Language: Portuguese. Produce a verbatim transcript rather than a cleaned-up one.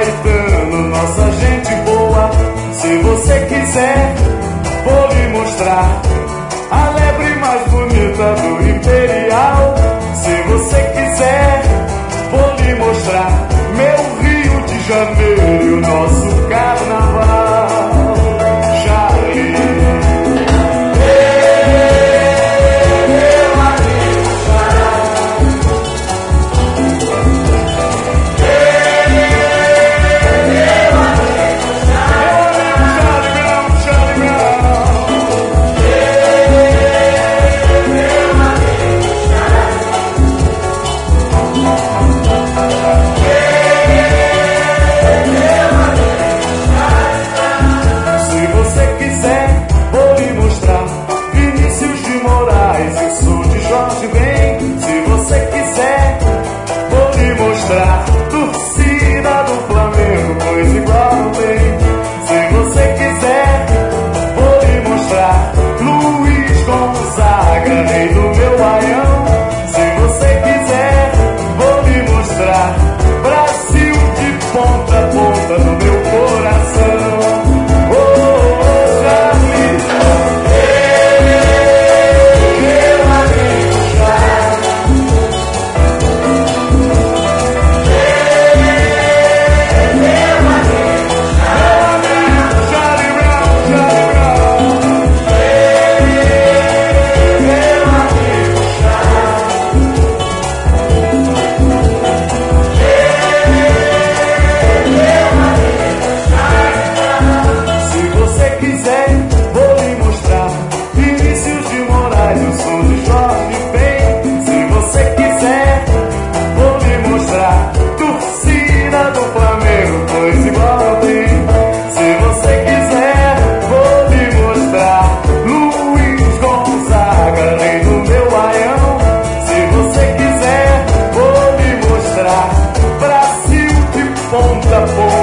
Caetano, nossa gente boa. Se você quiser, vou lhe mostrar a lebre mais bonita do Imperial. Se você quiser, vou lhe mostrar meu Rio de Janeiro e o nosso carnaval. Charlie, torcida do Flamengo, pois igual não tem. Se você quiser, vou lhe mostrar Luiz Gonzaga, rei do meu baião. Se você quiser, vou lhe mostrar Brasil de ponta a ponta no meu coração. Oh, oh, oh, Charlie, meu amigo Charlie. Brasil de ponta a ponta.